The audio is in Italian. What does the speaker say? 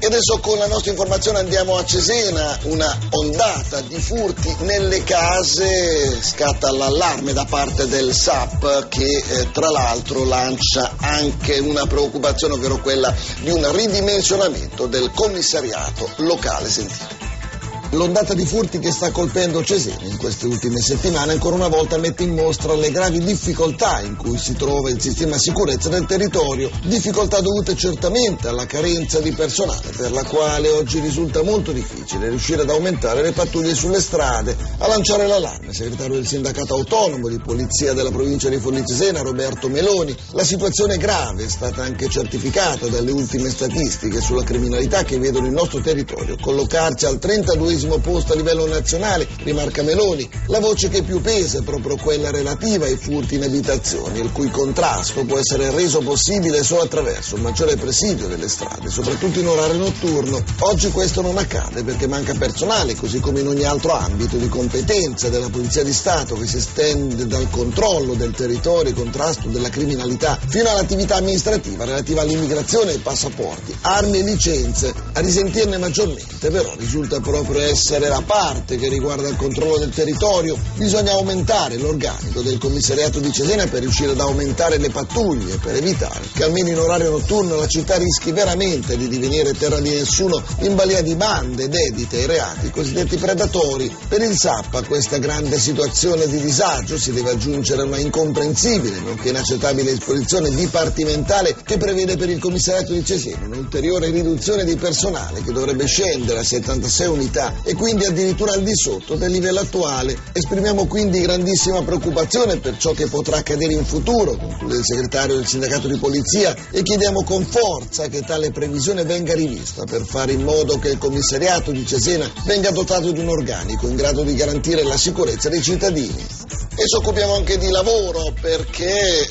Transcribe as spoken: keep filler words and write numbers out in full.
E adesso con la nostra informazione andiamo a Cesena, una ondata di furti nelle case, scatta l'allarme da parte del S A P che eh, tra l'altro lancia anche una preoccupazione, ovvero quella di un ridimensionamento del commissariato locale. Sentiamo. L'ondata di furti che sta colpendo Cesena in queste ultime settimane ancora una volta mette in mostra le gravi difficoltà in cui si trova il sistema sicurezza del territorio, difficoltà dovute certamente alla carenza di personale, per la quale oggi risulta molto difficile riuscire ad aumentare le pattuglie sulle strade. A lanciare l'allarme, segretario del sindacato autonomo di polizia della provincia di Forlì Cesena, Roberto Meloni. La situazione è grave, è stata anche certificata dalle ultime statistiche sulla criminalità che vedono il nostro territorio collocarci al trentaduesimo posto a livello nazionale, rimarca Meloni. La voce che più pesa è proprio quella relativa ai furti in abitazioni, il cui contrasto può essere reso possibile solo attraverso un maggiore presidio delle strade, soprattutto in orario notturno. Oggi questo non accade perché manca personale, così come in ogni altro ambito di competenza della Polizia di Stato, che si estende dal controllo del territorio e contrasto della criminalità fino all'attività amministrativa relativa all'immigrazione e ai passaporti, armi e licenze. A risentirne maggiormente però risulta proprio essere la parte che riguarda il controllo del territorio. Bisogna aumentare l'organico del commissariato di Cesena per riuscire ad aumentare le pattuglie, per evitare che almeno in orario notturno la città rischi veramente di divenire terra di nessuno in balia di bande dedite ai reati cosiddetti predatori. Per il S A P a questa grande situazione di disagio si deve aggiungere una incomprensibile nonché inaccettabile disposizione dipartimentale che prevede per il commissariato di Cesena un'ulteriore riduzione di personale che dovrebbe scendere a settantasei unità e quindi addirittura al di sotto del livello attuale. Esprimiamo quindi grandissima preoccupazione per ciò che potrà accadere in futuro, conclude il segretario del sindacato di polizia, e chiediamo con forza che tale previsione venga rivista per fare in modo che il commissariato di Cesena venga dotato di un organico in grado di garantire la sicurezza dei cittadini. E ci occupiamo anche di lavoro perché